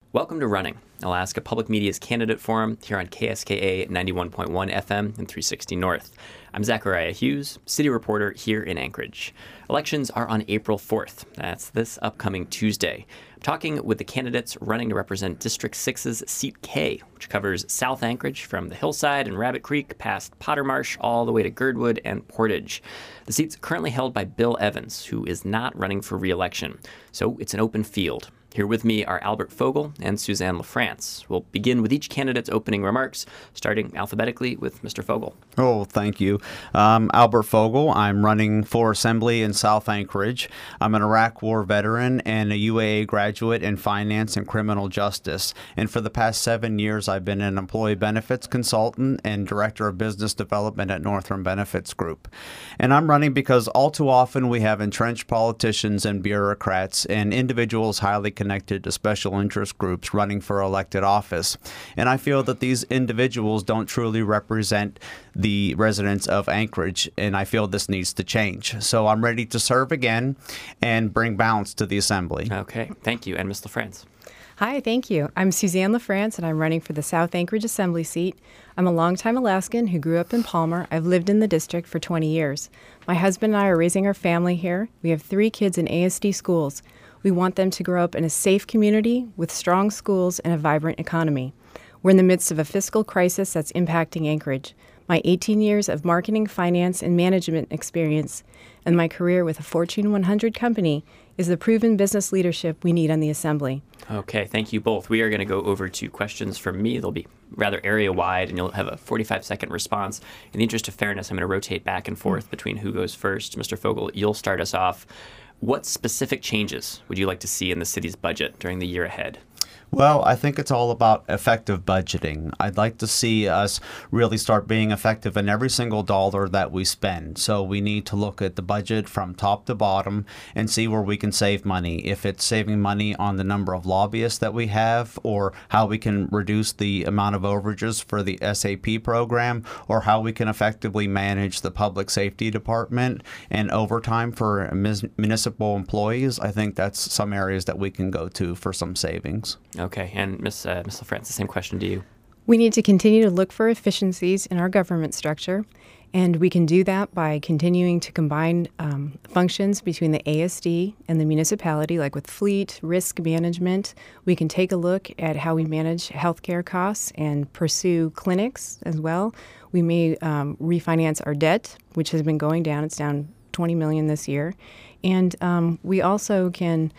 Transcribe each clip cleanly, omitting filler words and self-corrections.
Welcome to Running, Alaska Public Media's candidate forum here on KSKA 91.1 FM and 360 North. I'm Zachariah Hughes, city reporter here in Anchorage. Elections are on April 4th. That's this upcoming Tuesday. I'm talking with the candidates running to represent District 6's Seat K, which covers South Anchorage from the hillside and Rabbit Creek past Pottermarsh all the way to Girdwood and Portage. The seat's currently held by Bill Evans, who is not running for re-election, so it's an open field. Here with me are Albert Fogel and Suzanne LaFrance. We'll begin with each candidate's opening remarks, starting alphabetically with Mr. Fogel. Oh, thank you. Albert Fogel. I'm running for Assembly in South Anchorage. I'm an Iraq War veteran and a UAA graduate in finance and criminal justice. And for the past 7 years, I've been an employee benefits consultant and director of business development at Northern Benefits Group. And I'm running because all too often we have entrenched politicians and bureaucrats and individuals highly connected to special interest groups running for elected office. And I feel that these individuals don't truly represent the residents of Anchorage, and I feel this needs to change. So I'm ready to serve again and bring balance to the Assembly. Okay, thank you. And Ms. LaFrance. Hi, thank you. I'm Suzanne LaFrance, and I'm running for the South Anchorage Assembly seat. I'm a longtime Alaskan who grew up in Palmer. I've lived in the district for 20 years. My husband and I are raising our family here. We have 3 kids in ASD schools. We want them to grow up in a safe community with strong schools and a vibrant economy. We're in the midst of a fiscal crisis that's impacting Anchorage. My 18 years of marketing, finance, and management experience and my career with a Fortune 100 company is the proven business leadership we need on the Assembly. Okay, thank you both. We are going to go over to questions from me. They'll be rather area-wide, and you'll have a 45-second response. In the interest of fairness, I'm going to rotate back and forth between who goes first. Mr. Fogel, you'll start us off. What specific changes would you like to see in the city's budget during the year ahead? Well, I think it's all about effective budgeting. I'd like to see us really start being effective in every single dollar that we spend. So we need to look at the budget from top to bottom and see where we can save money. If it's saving money on the number of lobbyists that we have, or how we can reduce the amount of overages for the SAP program, or how we can effectively manage the public safety department and overtime for municipal employees, I think that's some areas that we can go to for some savings. Okay, and Ms. LaFrance, the same question to you. We need to continue to look for efficiencies in our government structure, and we can do that by continuing to combine functions between the ASD and the municipality, like with fleet, risk management. We can take a look at how we manage healthcare costs and pursue clinics as well. We may refinance our debt, which has been going down. It's down $20 million this year. And we also can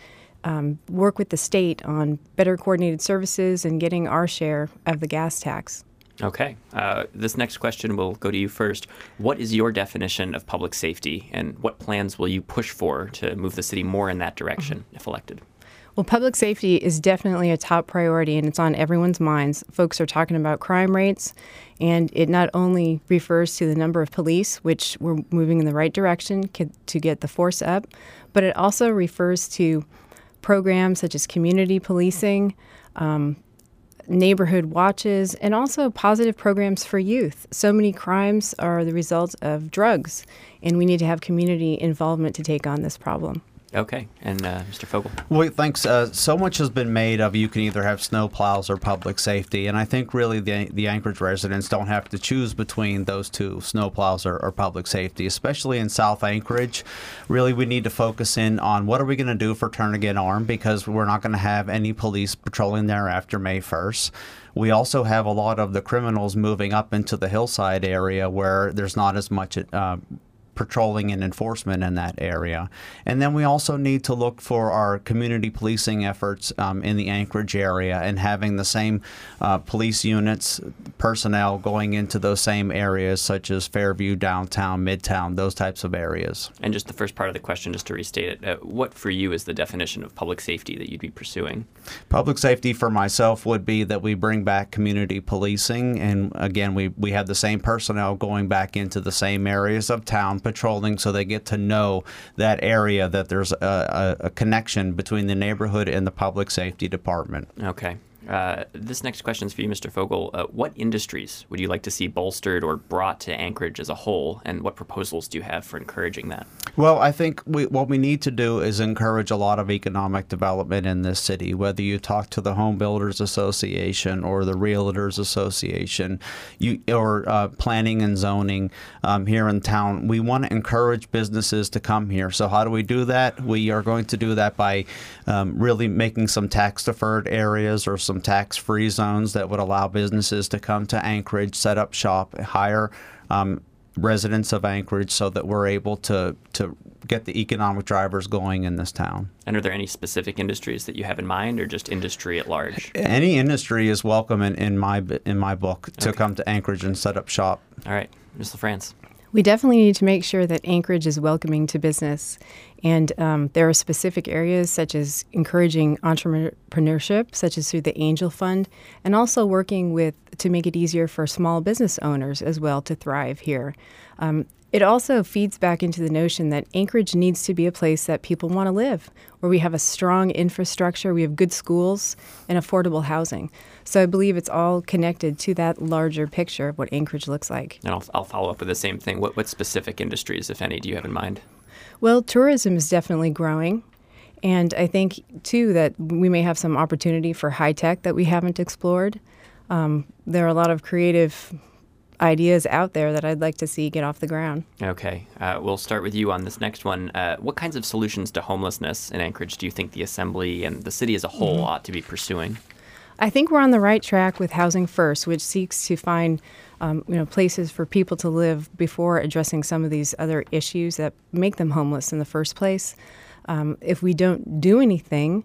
work with the state on better coordinated services and getting our share of the gas tax. Okay. This next question will go to you first. What is your definition of public safety, and what plans will you push for to move the city more in that direction if elected? Well, public safety is definitely a top priority, and it's on everyone's minds. Folks are talking about crime rates, and it not only refers to the number of police, which we're moving in the right direction to get the force up, but it also refers to programs such as community policing, neighborhood watches, and also positive programs for youth. So many crimes are the result of drugs, and we need to have community involvement to take on this problem. Okay. And Mr. Fogel? Well, thanks. So much has been made of you can either have snow plows or public safety, and I think really the Anchorage residents don't have to choose between those two, snow plows or public safety, especially in South Anchorage. Really, we need to focus in on what are we going to do for Turn Again Armed, because we're not going to have any police patrolling there after May 1st. We also have a lot of the criminals moving up into the hillside area where there's not as much patrolling and enforcement in that area. And then we also need to look for our community policing efforts in the Anchorage area and having the same police units, personnel going into those same areas such as Fairview, downtown, midtown, those types of areas. And just the first part of the question, just to restate it, what for you is the definition of public safety that you'd be pursuing? Public safety for myself would be that we bring back community policing, and again, we have the same personnel going back into the same areas of town patrolling, so they get to know that area, that there's a connection between the neighborhood and the public safety department. Okay. This next question is for you, Mr. Fogel. What industries would you like to see bolstered or brought to Anchorage as a whole, and what proposals do you have for encouraging that? Well, I think what we need to do is encourage a lot of economic development in this city, whether you talk to the Home Builders Association or the Realtors Association or planning and zoning here in town. We want to encourage businesses to come here. So how do we do that? We are going to do that by really making some tax-deferred areas or some tax-free zones that would allow businesses to come to Anchorage, set up shop, hire residents of Anchorage so that we're able to get the economic drivers going in this town. And are there any specific industries that you have in mind, or just industry at large? Any industry is welcome in my book to come to Anchorage and set up shop. All right, Ms. LaFrance. We definitely need to make sure that Anchorage is welcoming to business. And there are specific areas such as encouraging entrepreneurship, such as through the Angel Fund, and also working to make it easier for small business owners as well to thrive here. It also feeds back into the notion that Anchorage needs to be a place that people want to live, where we have a strong infrastructure, we have good schools, and affordable housing. So I believe it's all connected to that larger picture of what Anchorage looks like. And I'll follow up with the same thing. What specific industries, if any, do you have in mind? Well, tourism is definitely growing. And I think, too, that we may have some opportunity for high tech that we haven't explored. There are a lot of creative ideas out there that I'd like to see get off the ground. Okay. We'll start with you on this next one. What kinds of solutions to homelessness in Anchorage do you think the Assembly and the city as a whole ought to be pursuing? I think we're on the right track with Housing First, which seeks to find places for people to live before addressing some of these other issues that make them homeless in the first place. If we don't do anything,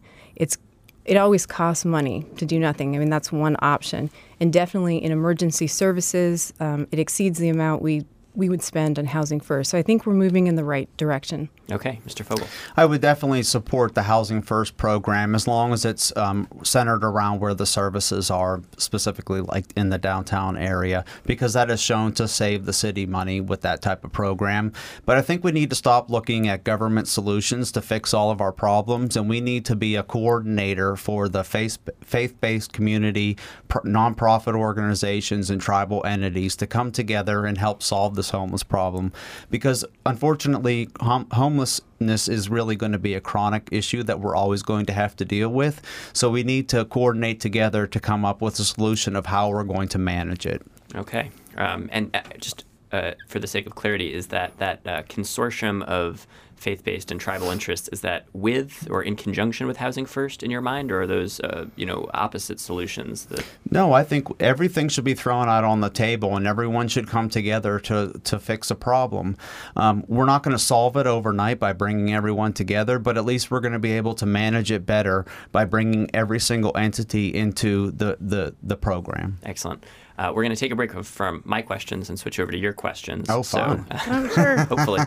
it always costs money to do nothing. I mean, that's one option. And definitely in emergency services, it exceeds the amount we would spend on Housing First. So I think we're moving in the right direction. Okay, Mr. Fogel. I would definitely support the Housing First program as long as it's centered around where the services are, specifically like in the downtown area, because that is shown to save the city money with that type of program. But I think we need to stop looking at government solutions to fix all of our problems, and we need to be a coordinator for the faith-based community, nonprofit organizations, and tribal entities to come together and help solve this homeless problem. Because unfortunately, homelessness is really going to be a chronic issue that we're always going to have to deal with. So we need to coordinate together to come up with a solution of how we're going to manage it. Okay. And just for the sake of clarity, is that consortium of faith-based and tribal interests, is that with or in conjunction with Housing First in your mind, or are those opposite solutions? No, I think everything should be thrown out on the table, and everyone should come together to fix a problem. We're not going to solve it overnight by bringing everyone together, but at least we're going to be able to manage it better by bringing every single entity into the program. Excellent. We're going to take a break from my questions and switch over to your questions. Oh, fun. I'm sure. Hopefully.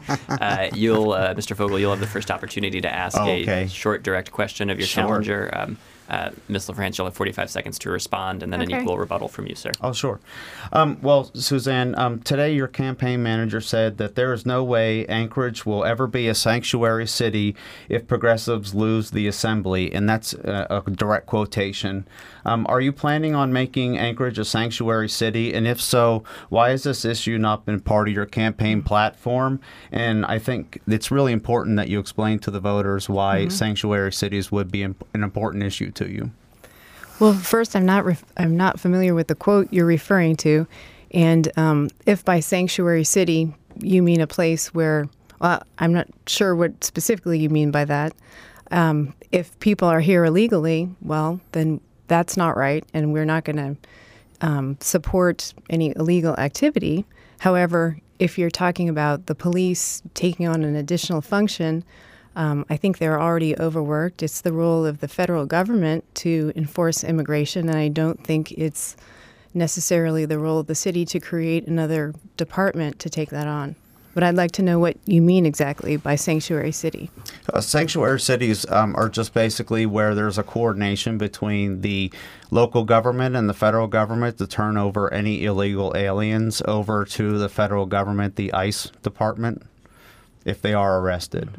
Mr. Fogel, you'll have the first opportunity to ask a short, direct question of your challenger. Ms. LaFrance, you'll have 45 seconds to respond, and then an equal rebuttal from you, sir. Oh, sure. Well, Suzanne, today your campaign manager said that there is no way Anchorage will ever be a sanctuary city if progressives lose the Assembly, and that's a direct quotation. Are you planning on making Anchorage a sanctuary city? And if so, why has this issue not been part of your campaign platform? And I think it's really important that you explain to the voters why sanctuary cities would be an important issue to you. Well, first, I'm not familiar with the quote you're referring to. And if by sanctuary city you mean a place where, well, I'm not sure what specifically you mean by that. If people are here illegally, well, then that's not right, and we're not going to support any illegal activity. However, if you're talking about the police taking on an additional function, I think they're already overworked. It's the role of the federal government to enforce immigration, and I don't think it's necessarily the role of the city to create another department to take that on. But I'd like to know what you mean exactly by sanctuary city. Sanctuary cities are just basically where there's a coordination between the local government and the federal government to turn over any illegal aliens over to the federal government, the ICE department, if they are arrested.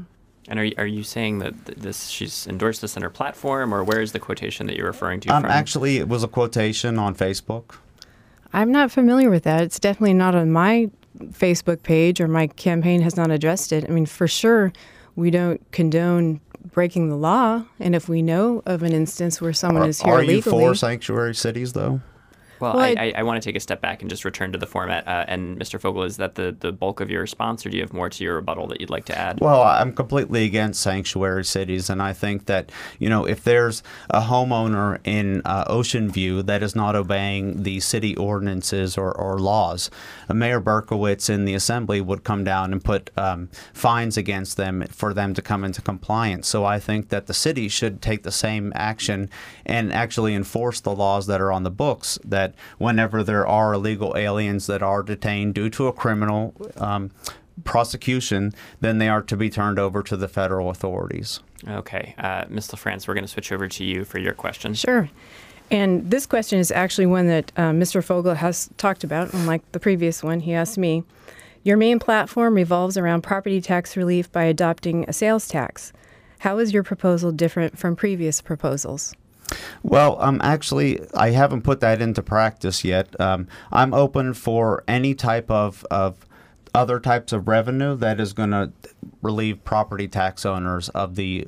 And are you saying that she's endorsed this in her platform, or where is the quotation that you're referring to from? Actually, it was a quotation on Facebook. I'm not familiar with that. It's definitely not on my Facebook page, or my campaign has not addressed it. I mean, for sure, we don't condone breaking the law. And if we know of an instance where someone is here illegally... Are you for sanctuary cities, though? Well, I want to take a step back and just return to the format. And Mr. Fogel, is that the bulk of your response, or do you have more to your rebuttal that you'd like to add? Well, I'm completely against sanctuary cities, and I think that, if there's a homeowner in Ocean View that is not obeying the city ordinances or laws, Mayor Berkowitz in the Assembly would come down and put fines against them for them to come into compliance. So I think that the city should take the same action and actually enforce the laws that are on the books, that whenever there are illegal aliens that are detained due to a criminal prosecution, then they are to be turned over to the federal authorities. Okay. Ms. LaFrance, we're going to switch over to you for your question. Sure. And this question is actually one that Mr. Fogel has talked about, unlike the previous one he asked me. Your main platform revolves around property tax relief by adopting a sales tax. How is your proposal different from previous proposals? Well, actually, I haven't put that into practice yet. I'm open for any type of other types of revenue that is going to relieve property tax owners of the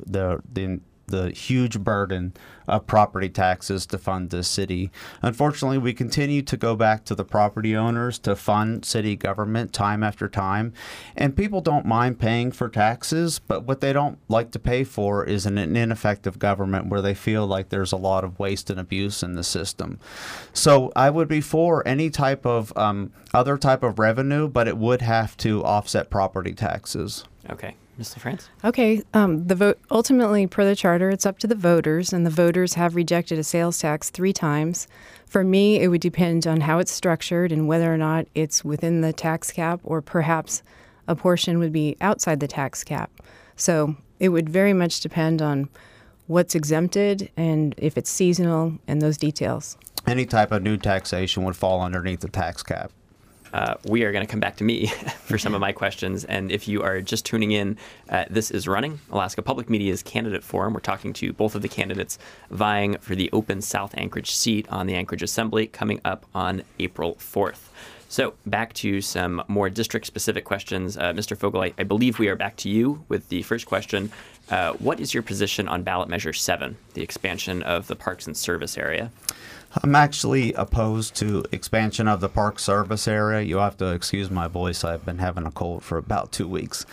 huge burden of property taxes to fund this city. Unfortunately, we continue to go back to the property owners to fund city government time after time, and people don't mind paying for taxes, but what they don't like to pay for is an ineffective government where they feel like there's a lot of waste and abuse in the system. So I would be for any type of other type of revenue, but it would have to offset property taxes. Okay. Ms. LaFrance? Okay. The vote ultimately, per the charter, it's up to the voters, and the voters have rejected a sales tax 3 times. For me, it would depend on how it's structured and whether or not it's within the tax cap, or perhaps a portion would be outside the tax cap. So it would very much depend on what's exempted and if it's seasonal and those details. Any type of new taxation would fall underneath the tax cap. We are going to come back to me for some of my questions. And if you are just tuning in, this is Running, Alaska Public Media's candidate forum. We're talking to both of the candidates vying for the open South Anchorage seat on the Anchorage Assembly coming up on April 4th. So back to some more district-specific questions. Mr. Fogel, I believe we are back to you with the first question. What is your position on ballot measure 7, the expansion of the Parks and Service area? I'm actually opposed to expansion of the park service area. You'll have to excuse my voice. I've been having a cold for about 2 weeks.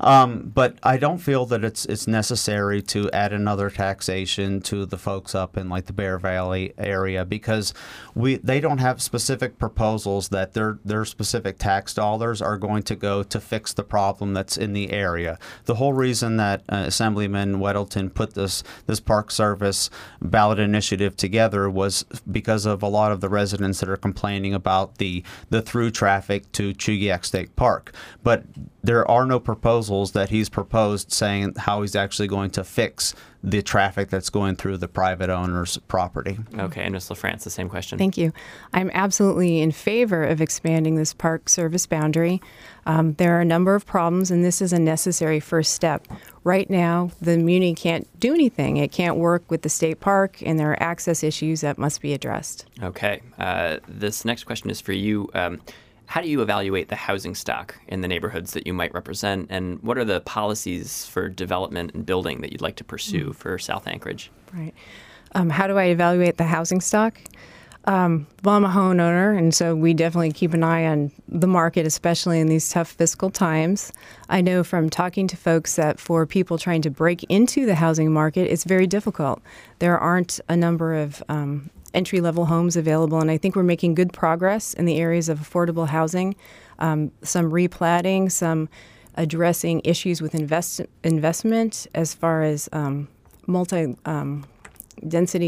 But I don't feel that it's necessary to add another taxation to the folks up in like the Bear Valley area, because they don't have specific proposals that their specific tax dollars are going to go to fix the problem that's in the area. The whole reason that Assemblyman Weddleton put this park service ballot initiative together was because of a lot of the residents that are complaining about the through traffic to Chugiak State Park. But there are no proposals that he's proposed saying how he's actually going to fix the traffic that's going through the private owner's property. Okay, and Ms. LaFrance, the same question. Thank you. I'm absolutely in favor of expanding this park service boundary. There are a number of problems, and this is a necessary first step. Right now, the Muni can't do anything. It can't work with the state park, and there are access issues that must be addressed. Okay. This next question is for you. How do you evaluate the housing stock in the neighborhoods that you might represent, and what are the policies for development and building that you'd like to pursue for South Anchorage? Right. How do I evaluate the housing stock? Well, I'm a homeowner, and so we definitely keep an eye on the market, especially in these tough fiscal times. I know from talking to folks that for people trying to break into the housing market, it's very difficult. There aren't a number of entry-level homes available, and I think we're making good progress in the areas of affordable housing, some replatting, some addressing issues with investment as far as multi-density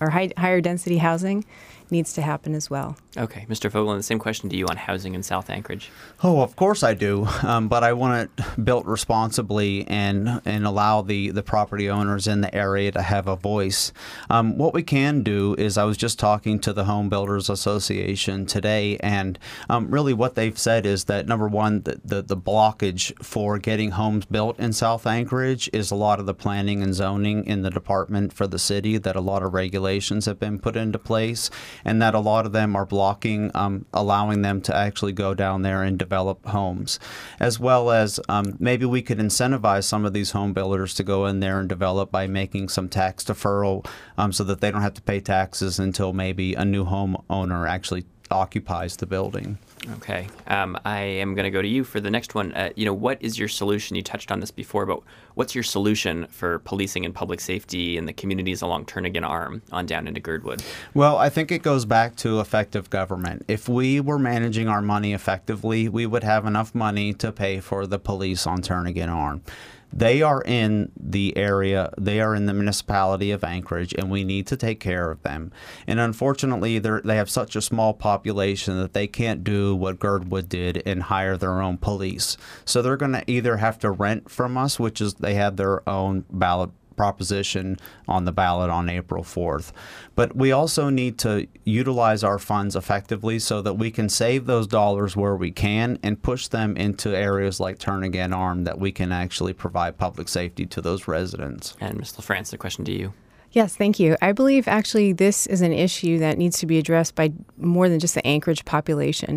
or higher density housing needs to happen as well. Okay, Mr. Fogel, and the same question to you on housing in South Anchorage. Oh, of course I do, but I want it built responsibly and allow the property owners in the area to have a voice. What we can do is, I was just talking to the Home Builders Association today, and really what they've said is that, number one, the blockage for getting homes built in South Anchorage is a lot of the planning and zoning in the department for the city, that a lot of regulations have been put into place, and that a lot of them are blocking allowing them to actually go down there and develop homes, as well as maybe we could incentivize some of these home builders to go in there and develop by making some tax deferral so that they don't have to pay taxes until maybe a new homeowner actually occupies the building. Okay. I am going to go to you for the next one. What is your solution? You touched on this before, but what's your solution for policing and public safety in the communities along Turnagain Arm on down into Girdwood? Well, I think it goes back to effective government. If we were managing our money effectively, we would have enough money to pay for the police on Turnagain Arm. They are in the area, they are in the municipality of Anchorage, and we need to take care of them. And unfortunately, they have such a small population that they can't do what Girdwood did and hire their own police. So they're going to either have to rent from us, which is they have their own ballot proposition on the ballot on April 4th. But we also need to utilize our funds effectively so that we can save those dollars where we can and push them into areas like Turnagain Arm that we can actually provide public safety to those residents. And Ms. LaFrance, the question to you. Yes, thank you. I believe actually this is an issue that needs to be addressed by more than just the Anchorage population.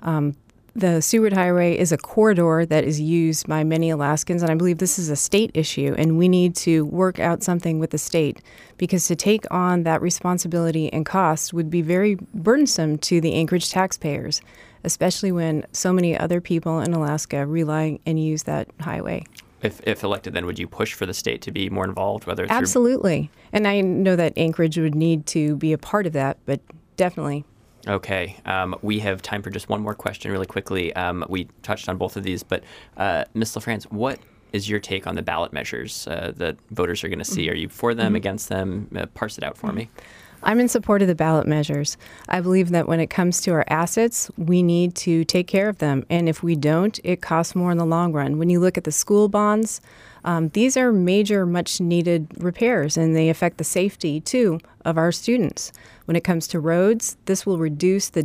The Seward Highway is a corridor that is used by many Alaskans, and I believe this is a state issue, and we need to work out something with the state, because to take on that responsibility and cost would be very burdensome to the Anchorage taxpayers, especially when so many other people in Alaska rely and use that highway. If elected, then would you push for the state to be more involved, whether it's Absolutely. And I know that Anchorage would need to be a part of that, but definitely. Okay. We have time for just one more question really quickly. We touched on both of these, but Ms. LaFrance, what is your take on the ballot measures that voters are going to see? Are you for them, against them? Parse it out for me. I'm in support of the ballot measures. I believe that when it comes to our assets, we need to take care of them. And if we don't, it costs more in the long run. When you look at the school bonds, these are major, much needed repairs, and they affect the safety, too, of our students. When it comes to roads, this will reduce the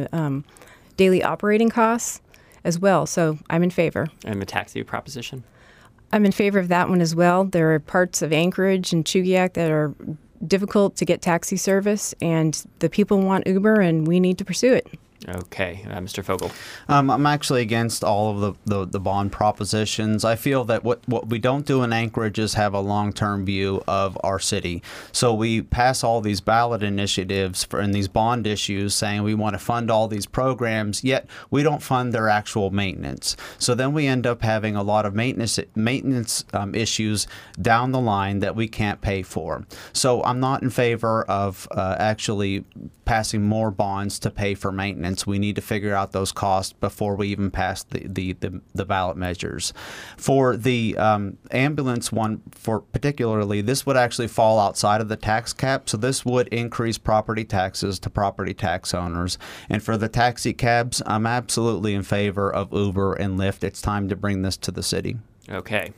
daily operating costs as well. So I'm in favor. And the taxi proposition? I'm in favor of that one as well. There are parts of Anchorage and Chugiak that are difficult to get taxi service, and the people want Uber, and we need to pursue it. Okay. Mr. Fogel. I'm actually against all of the bond propositions. I feel that what we don't do in Anchorage is have a long-term view of our city. So we pass all these ballot initiatives and these bond issues saying we want to fund all these programs, yet we don't fund their actual maintenance. So then we end up having a lot of maintenance issues down the line that we can't pay for. So I'm not in favor of actually passing more bonds to pay for maintenance. We need to figure out those costs before we even pass the ballot measures. For the ambulance one, for particularly, this would actually fall outside of the tax cap, so this would increase property taxes to property tax owners. And for the taxi cabs, I'm absolutely in favor of Uber and Lyft. It's time to bring this to the city. Okay.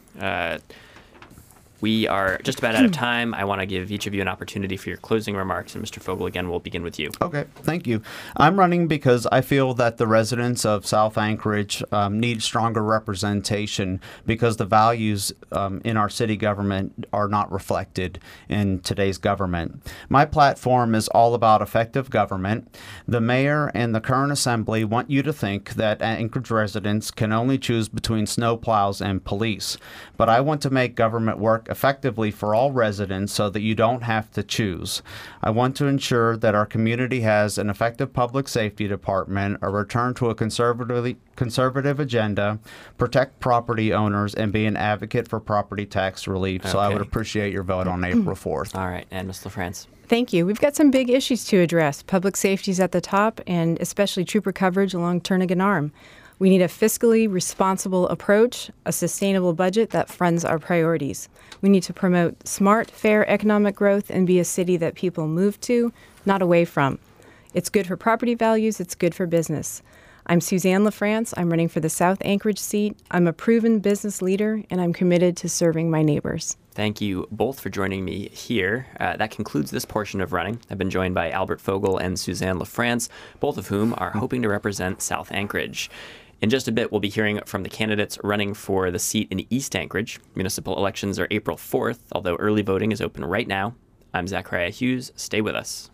We are just about out of time. I want to give each of you an opportunity for your closing remarks. And Mr. Fogel, again, we'll begin with you. Okay, thank you. I'm running because I feel that the residents of South Anchorage need stronger representation because the values in our city government are not reflected in today's government. My platform is all about effective government. The mayor and the current assembly want you to think that Anchorage residents can only choose between snowplows and police. But I want to make government work effectively for all residents so that you don't have to choose. I want to ensure that our community has an effective public safety department, a return to a conservative agenda, protect property owners, and be an advocate for property tax relief. Okay. So I would appreciate your vote on April 4th. All right. And Ms. LaFrance. Thank you. We've got some big issues to address. Public safety is at the top, and especially trooper coverage along Turnagain Arm. We need a fiscally responsible approach, a sustainable budget that funds our priorities. We need to promote smart, fair economic growth and be a city that people move to, not away from. It's good for property values. It's good for business. I'm Suzanne LaFrance. I'm running for the South Anchorage seat. I'm a proven business leader, and I'm committed to serving my neighbors. Thank you both for joining me here. That concludes this portion of Running. I've been joined by Albert Fogel and Suzanne LaFrance, both of whom are hoping to represent South Anchorage. In just a bit, we'll be hearing from the candidates running for the seat in East Anchorage. Municipal elections are April 4th, although early voting is open right now. I'm Zachariah Hughes. Stay with us.